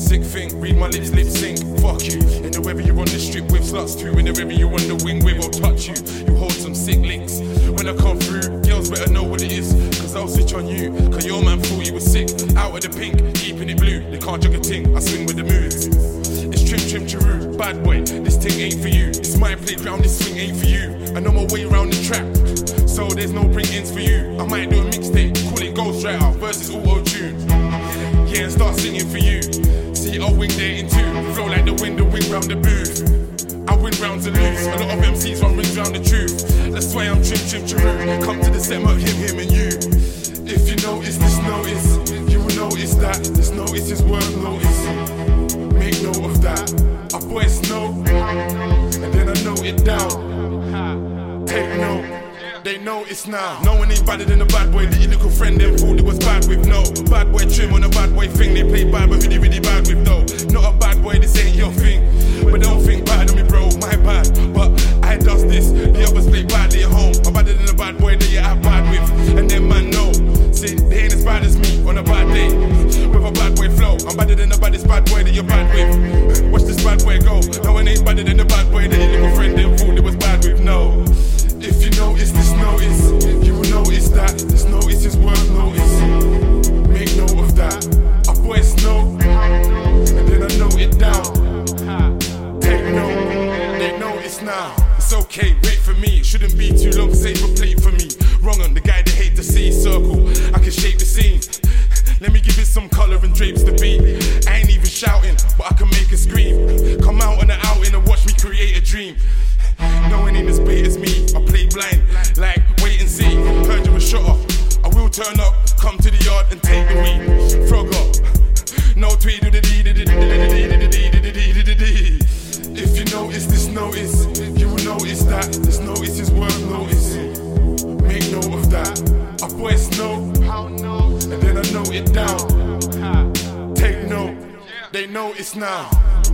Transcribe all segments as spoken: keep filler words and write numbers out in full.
sick thing, read my lips, lip sync. Fuck you. In the weather you're on the strip with sluts too. In the river you're on the wing with, I'll touch you. You hold some sick links. When I come through, girls better know what it is, cause I'll switch on you. Cause your man thought you was sick. Out of the pink, keeping it blue. They can't jug a ting, I swing with the moves. It's trim trim chiroo, bad boy, this thing ain't for you. It's my playground, this swing ain't for you. I know my way around the track, so there's no bring-ins for you. I might do a mixtape, call it Ghostwriter versus auto-tune. Yeah, and start singing for you. See, I'll wing there in two. Flow like the wind, the wing round the booth. I win rounds and lose. A lot of M Cs run rings round the truth. That's why I'm trim trim chiroo. Come to the set, mark him, him and you. If you notice this notice, you will notice that this notice is worth notice. Make note of that. Our boys know, and then I note it down. Take note. They know it's now. No one ain't badder than a bad boy. Little little friend them thought it was bad with. No bad boy trim on a bad boy thing. They play bad but really really bad with though. Not a bad boy, this ain't your thing. But don't think bad on me bro, my bad. But I does this, the others play badly at home. I'm badder than a bad boy that you have bad with. And then man know, see they ain't as bad as me on a bad day. With a bad boy flow, I'm badder than the baddest bad boy that you're bad with. Watch this bad boy go. No one ain't badder than the bad boy that your little friend them thought it was bad with. No. If you notice this notice, you will notice that this notice is worth notice. Make note of that. Our boys know, and then I note it down. Take note, they know it's now. It's okay, wait for me. It shouldn't be too long, save a plate for me. Wrong on the guy that hate to see circle. I can shape the scene. Let me give it some colour and drapes the beat. I ain't even shouting, but I can make it scream. Come out on the outing and watch me create a dream. No one ain't as bait as me. I play blind, like wait and see. Heard you a shot up. I will turn up, come to the yard and take the weed. Frog up. No tweet. If you notice this notice, you will notice that this notice is worth notice. Make note of that. Our boys know, and then I note it down. Take note, they know it's now.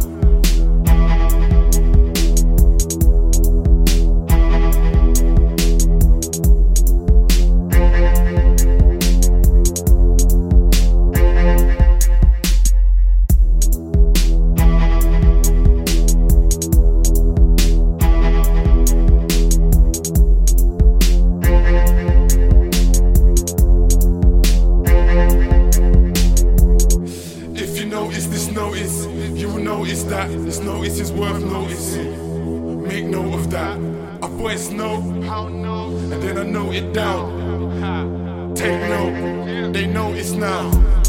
You will notice that this notice is worth notice. Make note of that. Our boys know, and then I note it down. Take note, they know it's now.